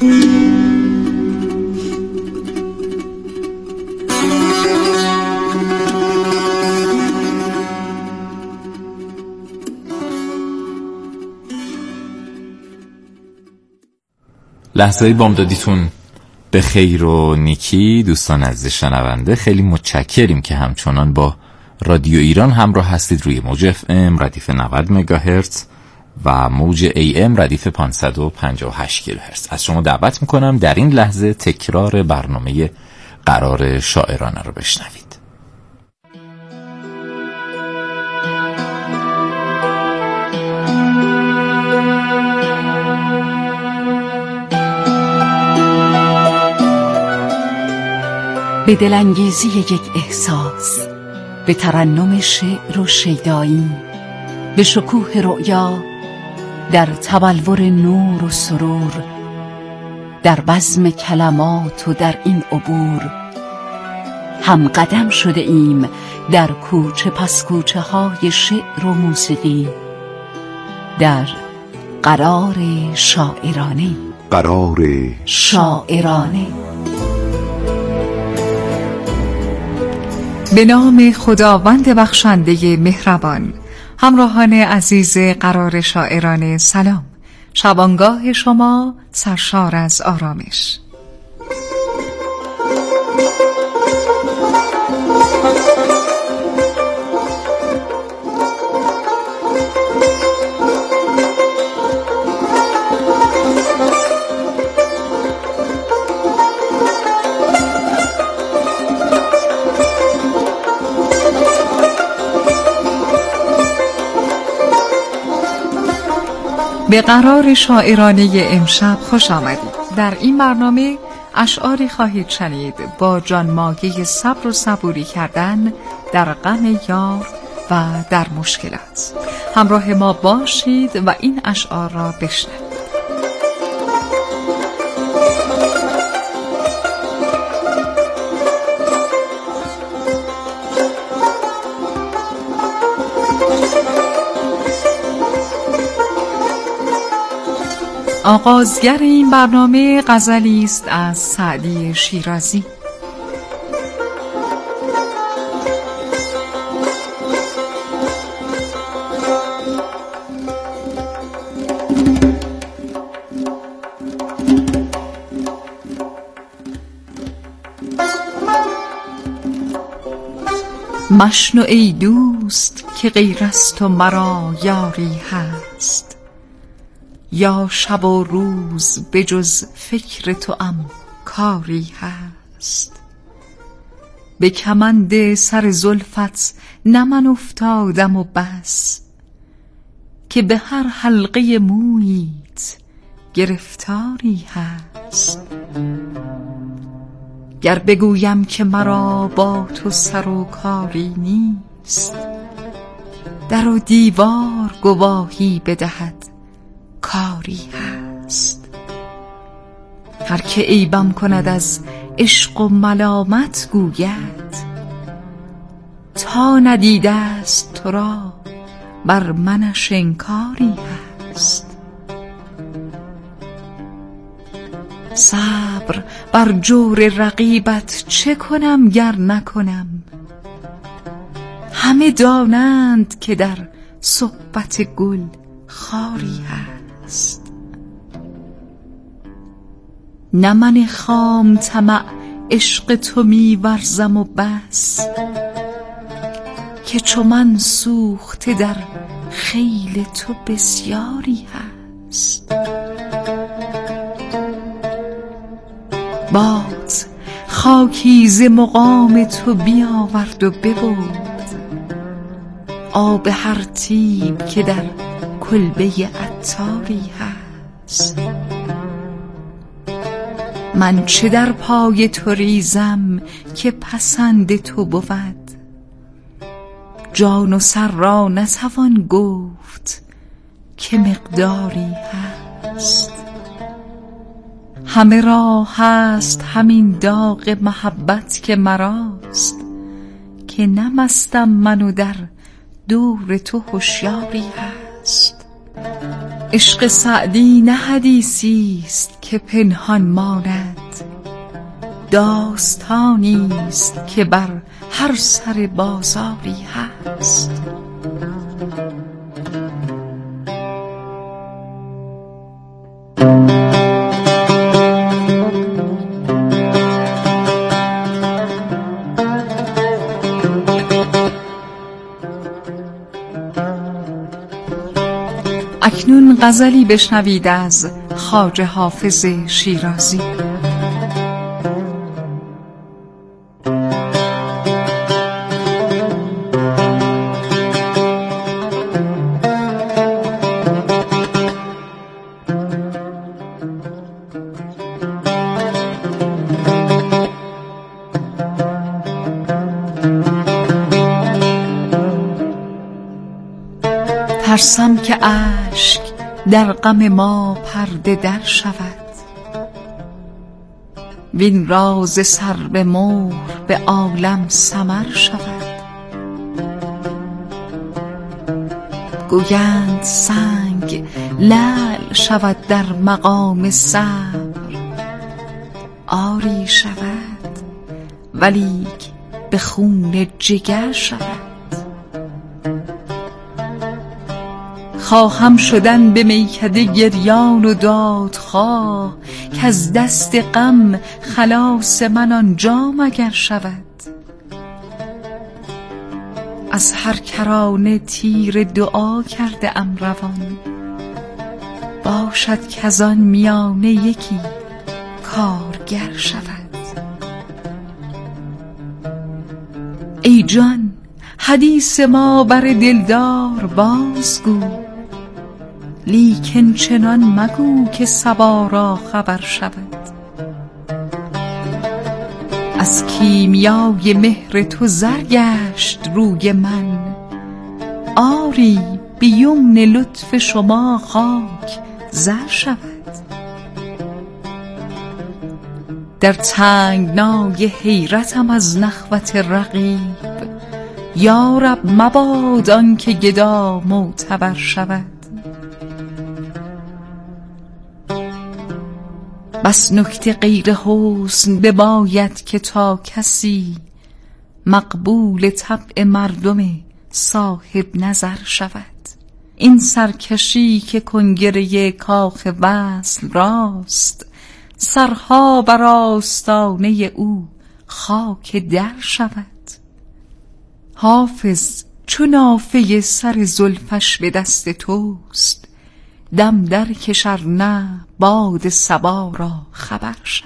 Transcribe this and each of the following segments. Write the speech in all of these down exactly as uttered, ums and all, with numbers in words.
لحظه بامدادیتون به خیر و نیکی. دوستان عزیز شنونده، خیلی متشکریم که همچنان با رادیو ایران همراه هستید روی موج اف ام ردیف نود مگاهرتز و موج ای ام ردیف پانصد و پنجاه و هشت کیلوهرتز. از شما دعوت میکنم در این لحظه تکرار برنامه قرار شاعرانه رو بشنوید. به دلانگیزی یک احساس، به ترنم شعر و شیدایی، به شکوه رؤیا، در تبلور نور و سرور، در بزم کلمات و در این عبور هم قدم شده ایم در کوچه پس کوچه های شعر و موسیقی، در قرار شاعرانه. قرار شاعرانه. به نام خداوند بخشنده مهربان. همراهان عزیز قرار شاعرانه سلام. شبانگاه شما سرشار از آرامش. به قرار شاعرانه امشب خوش آمدید. در این برنامه اشعاری خواهید شنید با جانماگه صبر و صبوری کردن در غم یار و در مشکلات. همراه ما باشید و این اشعار را بشنوید. آغازگر این برنامه غزلی است از سعدی شیرازی. مشنو ای دوست که غیر از تو مرا یاری هست، یا شب و روز به جز فکر تو ام کاری هست. به کمند سر زلفت نه من افتادم و بس، که به هر حلقه مویت گرفتاری هست. گر بگویم که مرا با تو سر و کاری نیست، در و دیوار گواهی بدهد کاری هست. هر که عیبم کند از عشق و ملامت گوید، تا ندیده است تو را بر منش انکاری هست. صبر بر جور رقیبت چه کنم گر نکنم، همه دانند که در صحبت گل خاری هست. نه من خام طمع عشق تو می ورزم و بس، که چو من سوخته در خیل تو بسیاری هست. باد خاکی ز مقام تو بیاورد و ببرد، آب هر طیب که در کلبه عطاری هست. من چه در پای تو ریزم که پسند تو بود، جان و سر را نتوان گفت که مقداری هست. همه را هست همین داغ محبت که مراست، که نه مستم من و در دور تو هوشیاری هست. عشق سعدی نه حدیثی است که که پنهان ماند، داستانی است که بر هر سر بازاری هست. اکنون غزلی بشنوید از خواجه حافظ شیرازی. ترسم که اشک در غم ما پرده در شود، وین راز سر به مهر به عالم سمر شود. گویند سنگ لعل شود در مقام صبر، آری شود ولیک به خون جگر شود. خواهم شدن به میکده گریان و دادخواه، که از دست غم خلاص من آنجا مگر شود. از هر کرانه تیر دعا کرده ام روان، باشد که از آن میانه یکی کارگر شود. ای جان حدیث ما بر دلدار بازگو، لیکن چنان مگو که صبا را خبر شود. از کیمیای مهر تو زر گشت روی من، آری به یمن لطف شما خاک زر شود. در تنگنای حیرتم از نخوت رقیب، یارب مباد آن که گدا معتبر شود. بس نکته غیر حسن بباید که تا کسی مقبول طبع مردم صاحب نظر شود. این سرکشی که کنگره کاخ وصل راست، سرها بر آستانه او خاک در شود. حافظ چون نافه سر زلفش به دست توست، دم در کش ار نه باد صبا را خبر شود.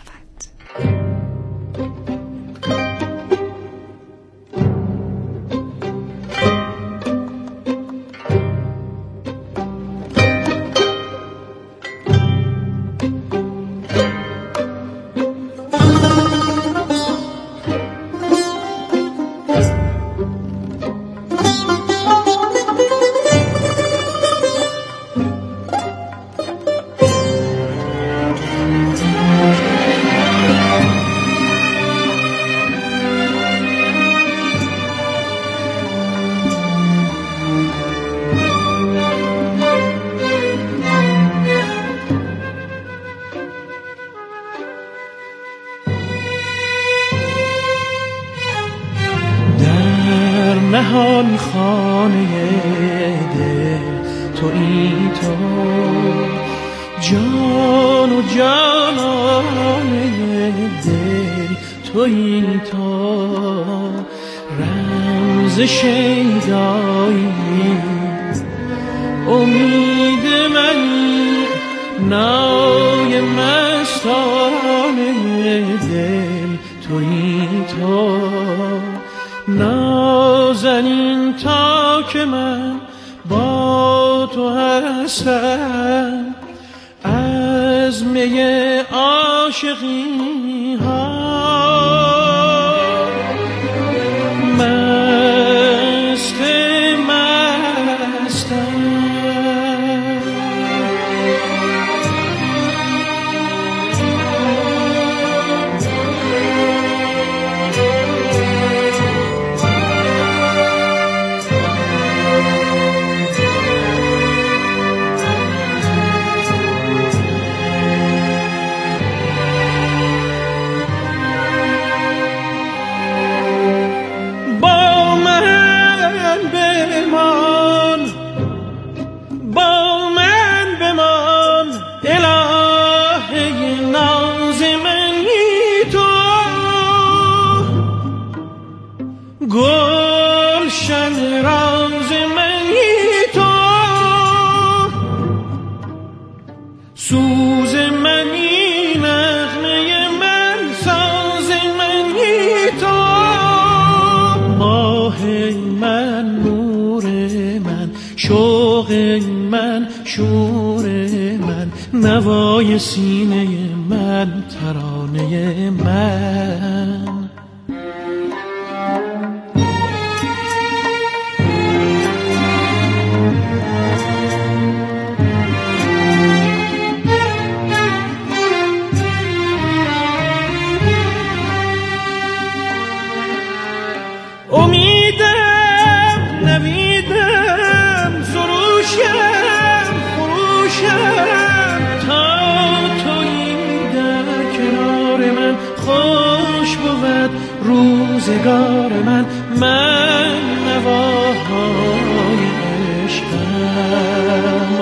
نهان خانه دل تویی تو، جان و جانانه دل تویی تو. رمز شیدایی امید منی، نای مستانه دل تویی تو. نازنین تا که من با تو هستم، از می عاشقی ها مست مستم. من، شور من، نوای سینه من، ترانه من. امیدم، نویدم، سروشم، خروشم، تا تویی در کنار من. خوش بود روزگار من، من نواهای عشقم.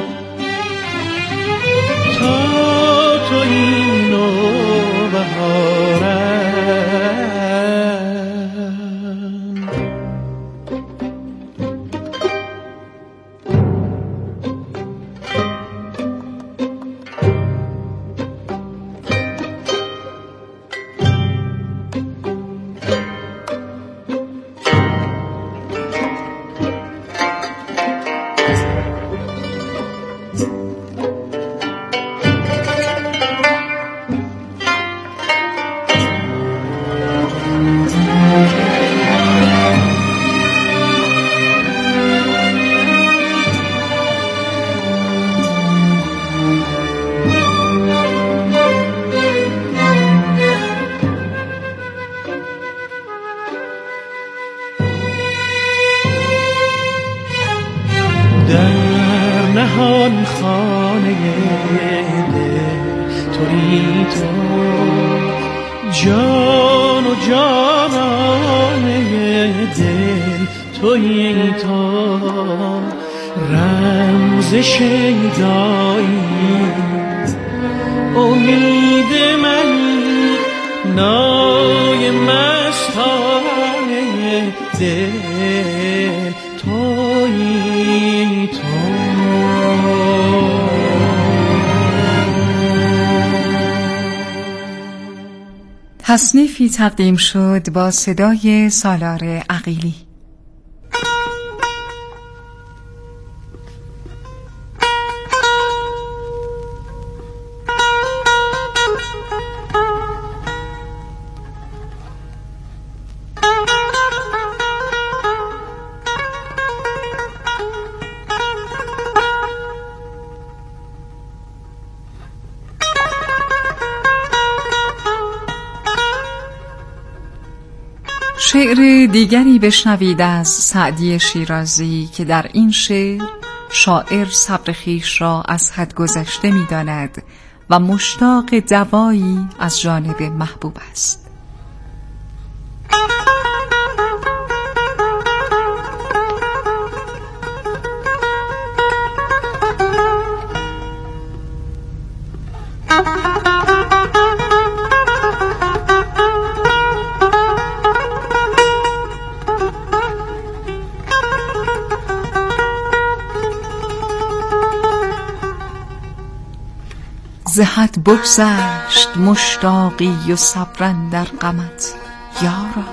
تا تویی نوبهارم. در نهان خانه دل تویی تو، جان و جانانه دل تویی تو. رمز شیدایی امید منی، نای مستانه دل تویی تو. تصنیفی تقدیم شد با صدای سالار عقیلی. شعر دیگری بشنوید از سعدی شیرازی که در این شعر شاعر صبر خویش را از حد گذشته می داند و مشتاق دوایی از جانب محبوب است. ز حد بگذشت مشتاقی و صبر اندر غمت یارا،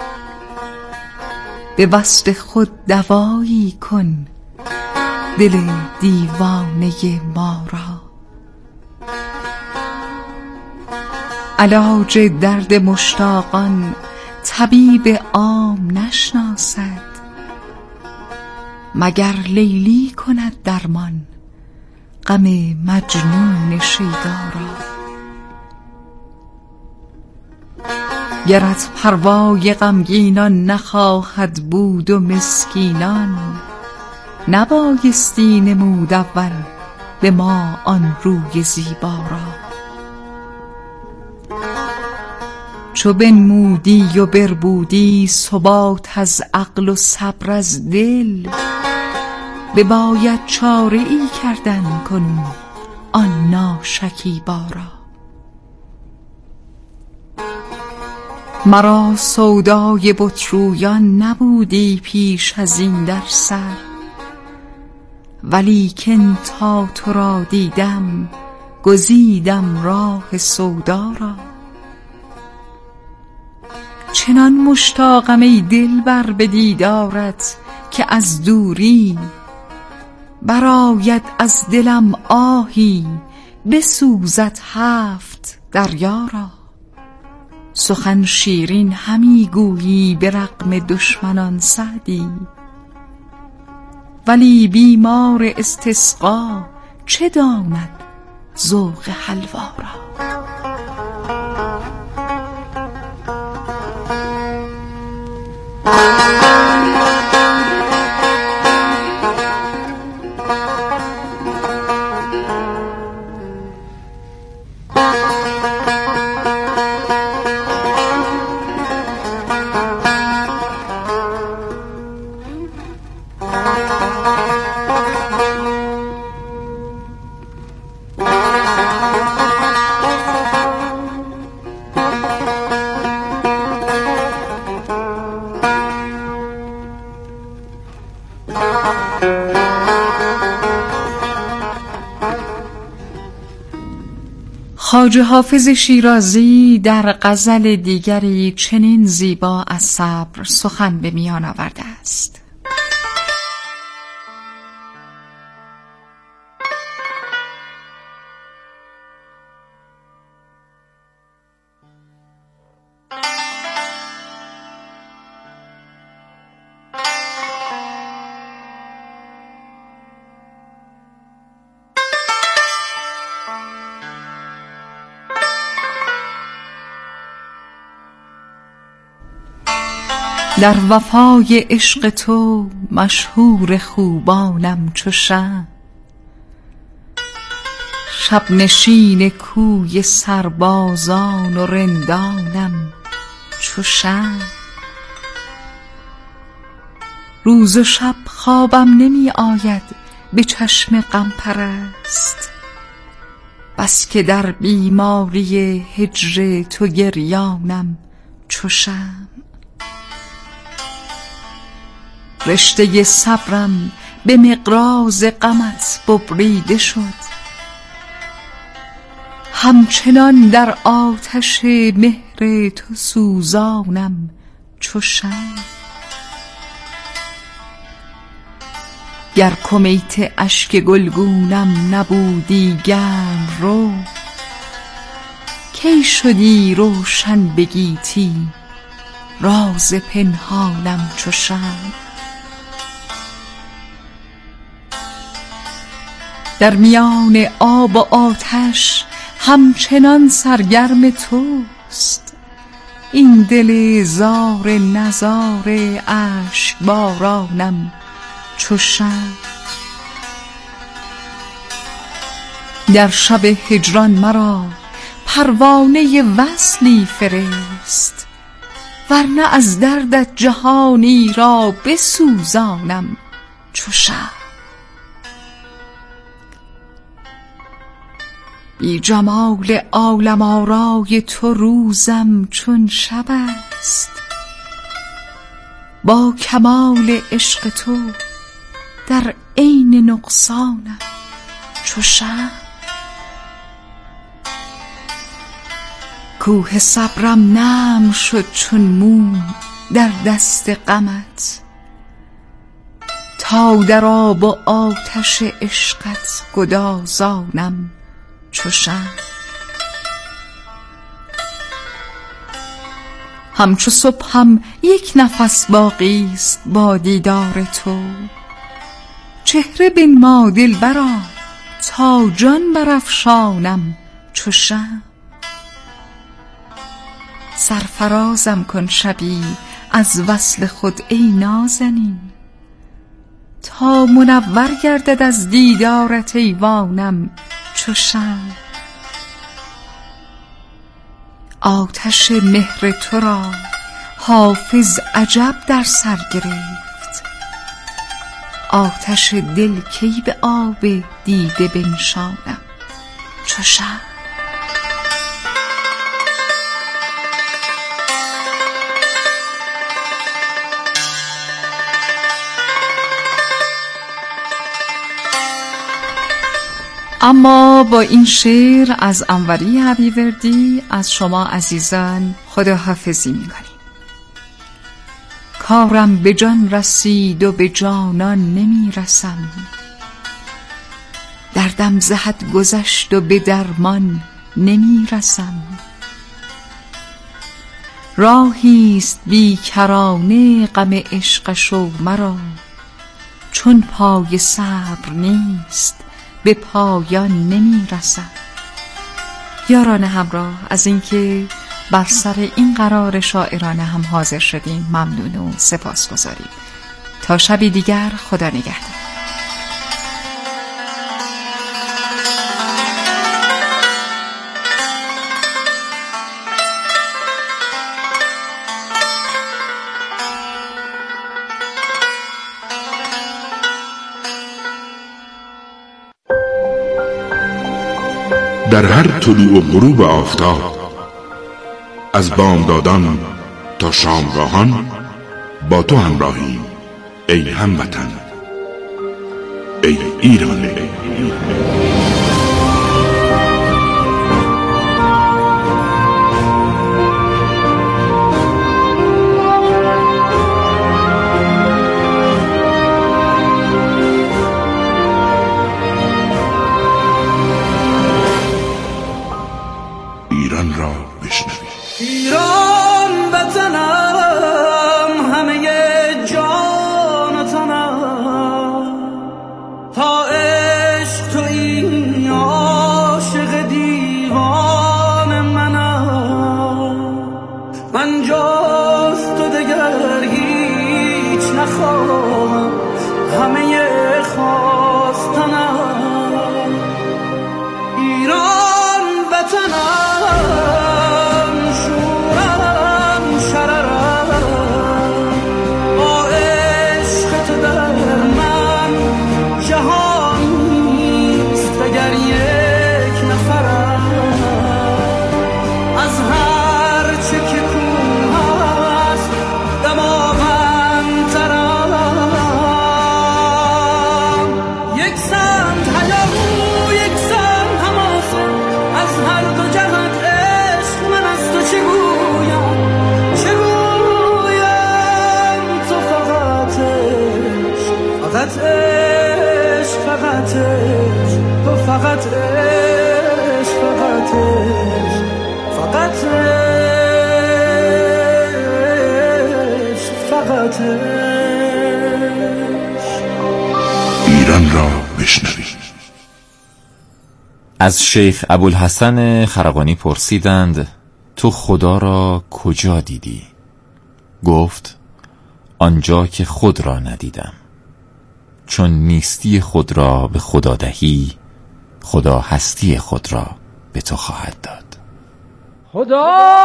به وصل خود دوایی کن دل دیوانه ما را. علاج درد مشتاقان طبیب عام نشناسد، مگر لیلی کند درمان غم مجنون شیدا را. گرت پروای غمگینان نخواهد بود و مسکینان، نبایستی نمود اول به ما آن روی زیبا را. چو بنمودی و بربودی ثبات از عقل و صبر از دل، بباید چاره ای کردن کنون آن ناشکیبا را. مرا سودای بترویان نبودی پیش از این در سر، ولیکن تا تو را دیدم گزیدم راه سودا را. چنان مشتاقم ای دلبر به دیدارت که از دوری براید از دلم آهی بسوزد هفت دریا را. سخن شیرین همی گویی به رغم دشمنان سعدی، ولی بیمار استسقا چه داند ذوق حلوا را. خواجه حافظ شیرازی در غزل دیگری چنین زیبا از صبر سخن به میان آورده است: در وفای عشق تو مشهور خوبانم چو شمع، شب نشین کوی سربازان و رندانم چو شمع. روز و شب خوابم نمی آید به چشم غم پرست، بس که در بیماری هجر تو گریانم چو شمع. رشته صبرم به مقراض غمت ببریده شد، همچنان در آتش مهر تو سوزانم چو شمع. گر کمیت اشک گلگونم نبودی گرم رو، کی شدی روشن به گیتی راز پنهانم چو شمع. در میان آب و آتش همچنان سرگرم توست، این دل زار نزار اشک بارانم چو شمع. در شب هجران مرا پروانه وصلی فرست، ورنه از دردت جهانی را بسوزانم چو شمع. بی جمال عالم آرای تو روزم چون شب است، با کمال عشق تو در عین نقصانم چو شمع. کوه صبرم نرم شد چون موم در دست غمت، تا در آب و آتش عشقت گدازانم چو شمع. همچو صبحم یک نفس باقی است با دیدار تو، چهره بنما دلبرا تا جان برافشانم چو شمع. سرفرازم کن شبی از وصل خود ای نازنین، تا منور گردد از دیدارت ایوانم چو شمع. آتش مهر تو را حافظ عجب در سر گرفت، آتش دل کی به آب دیده بنشانم چو شمع. اما با این شعر از انوری حبیب‌وردی از شما عزیزان خداحافظی می‌کنیم. کارم به جان رسید و به جانان نمی‌رسم، دردم ز حد گذشت و به درمان نمی رسم. راهیست بیکرانه غم عشقش و مرا، چون پای صبر نیست به پایان نمی رسم. یاران همراه، از اینکه بر سر این قرار شاعرانه هم حاضر شدیم ممنون و سپاسگزاریم. تا شبی دیگر، خدا نگهدار. در هر طلوع و غروب آفتاب، از بامدادان تا شامگاهان با تو همراهیم ای هموطن، ای ایران. ایران را بشنوید. ایران وطنم، همه جان و تنم، تا عشق تویی عاشق دیوان منم. من جز تو دگر هیچ نخواهم، همه خواستنم. ایران وطنم، فقط عشق، فقط عشق، تو فقط عشق، فقط عشق، فقط عشق، فقط عشق. ایران را بشنوید. از شیخ ابوالحسن خرقانی پرسیدند تو خدا را کجا دیدی؟ گفت آنجا که خود را ندیدم. چون نیستی خود را به خدا دهی، خدا هستی خود را به تو خواهد داد. خدا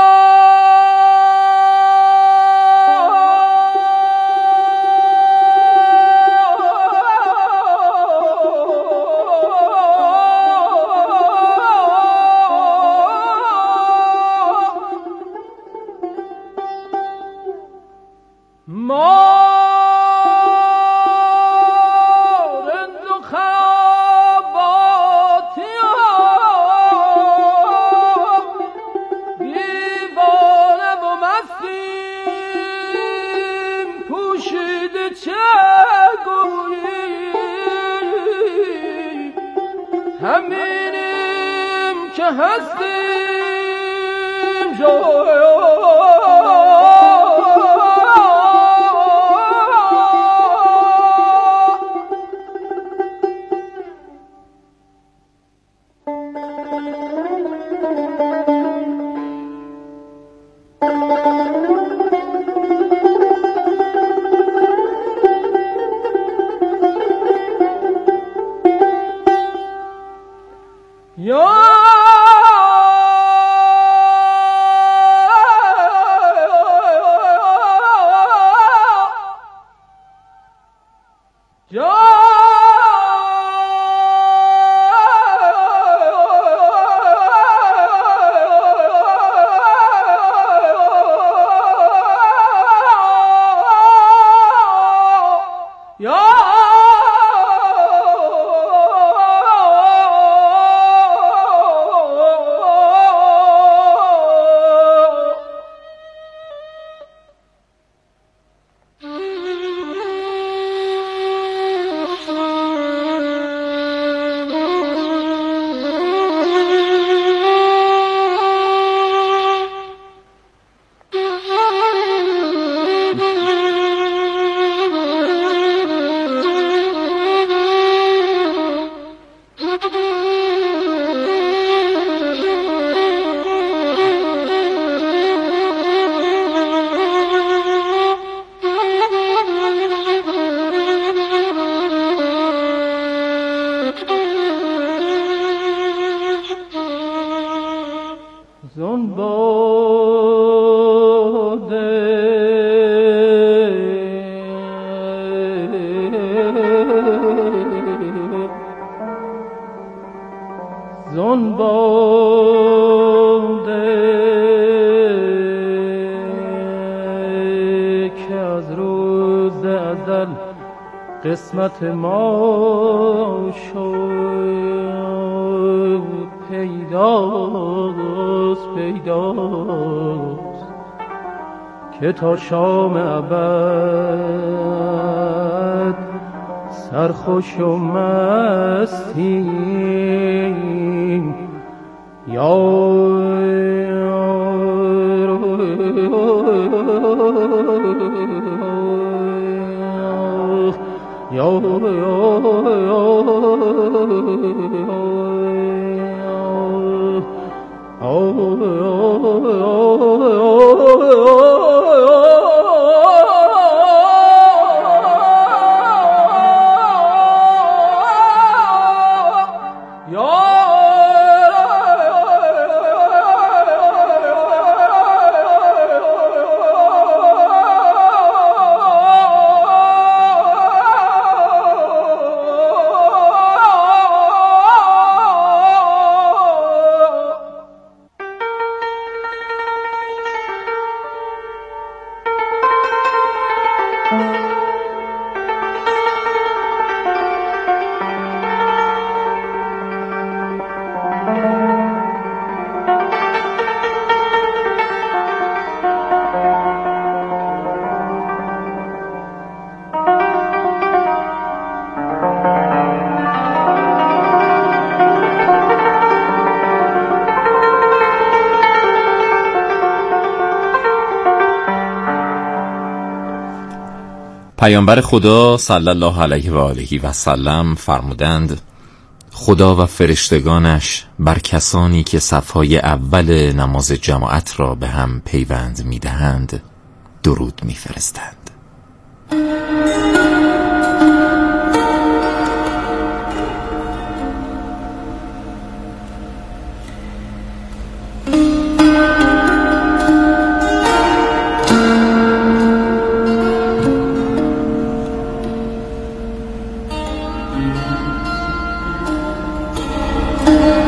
همینیم که هستیم قسمت ما شد پیداست پیداست که تا شام ابد سرخوش و مستیم یا یا پیامبر خدا صلی الله علیه و آله و سلم فرمودند خدا و فرشتگانش بر کسانی که صفهای اول نماز جماعت را به هم پیوند می‌دهند درود می‌فرستند. Thank you.